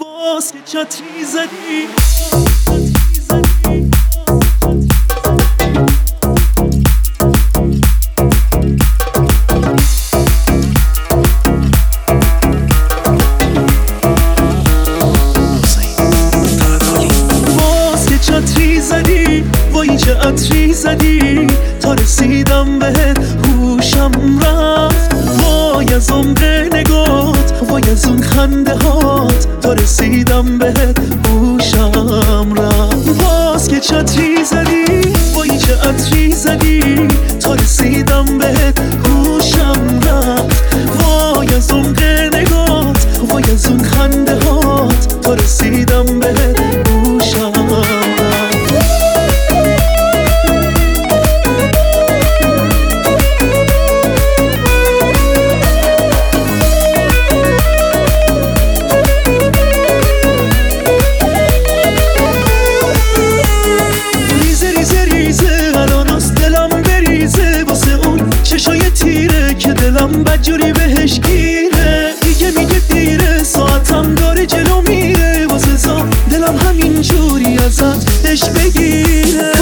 باز که چتری زدی. باز که چتری زدی، وای چه عطری زدی، تا رسیدم بهت هوشم رفت. وای از عمق نگات، وای از اون خنده هات، تا رسیدم بهت هوشم رفت. باز که چتری زدی، وای چه عطری زدی، تا رسیدم بهت هوشم رفت. وای از عمق نگات، وای از اون خنده هات، تا رسیدم بهت هوشم رفت. که دلم بدجوری بهش گیره، دیگه میگه دیره، ساعتم داره جلو میره، واسه زا دلم همین جوری ازت عشق بگیره.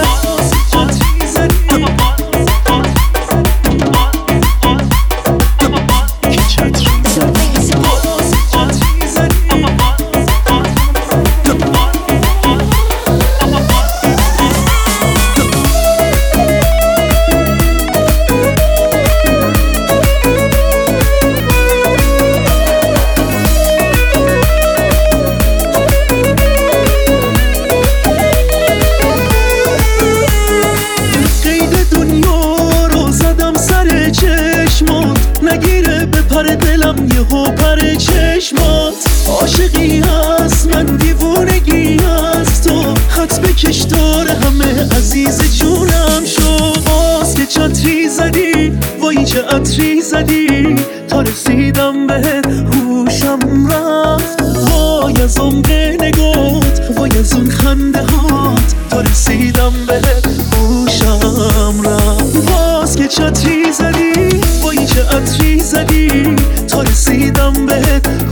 نگیره به پر دلم یهو پر چشمات، عاشقی هست من دیوونگی هست، تو خط بکش داره همه عزیز جونم شو. باز که چتری زدی، وای چه عطری زدی، تا رسیدم بهت هوشم رفت. وای از عمق نگات، وای از اون خنده هات، تا رسیدم بهت هوشم رفت. باز که چتری زدی، وای چه عطری زدی، تا رسیدم بهت